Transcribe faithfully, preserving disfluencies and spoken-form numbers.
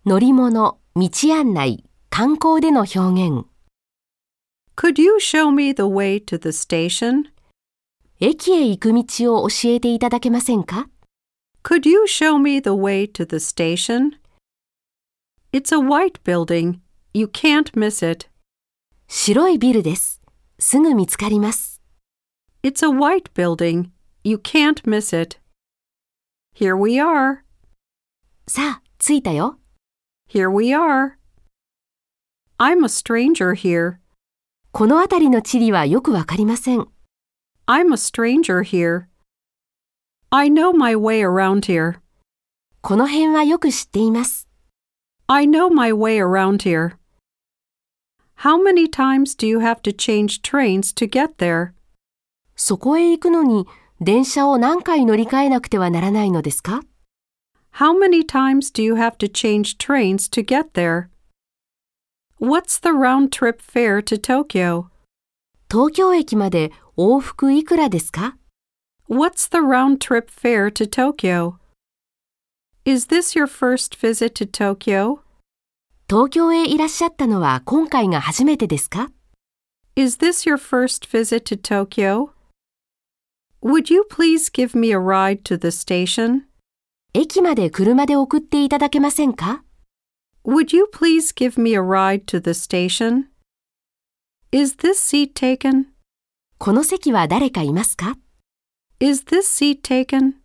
乗り物、道案内、観光での表現。 Could you show me the way to the station? 駅へ行く道を教えていただけませんか？ Could you show me the way to the station? It's a white building. You can't miss it. 白いビルです。すぐ見つかります。 It's a white building. You can't miss it. Here we are. さあ、着いたよ。 Here we are. I'm a stranger here. この辺りの地理はよくわかりません。 I'm a stranger here. I know my way around here. この辺はよく知っています。 I know my way around here. How many times do you have to change trains to get there? そこへ行くのに電車を何回乗り換えなくてはならないのですか？ How many times do you have to change trains to get there? What's the round-trip fare to Tokyo? 東京駅まで往復いくらですか？ What's the round-trip fare to Tokyo? Is this your first visit to Tokyo? 東京へいらっしゃったのは今回が初めてですか？ Is this your first visit to Tokyo? Would you please give me a ride to the station? 駅まで車で送っていただけませんか？ Would you please give me a ride to the station? Is this seat taken? この席は誰かいますか？ Is this seat taken?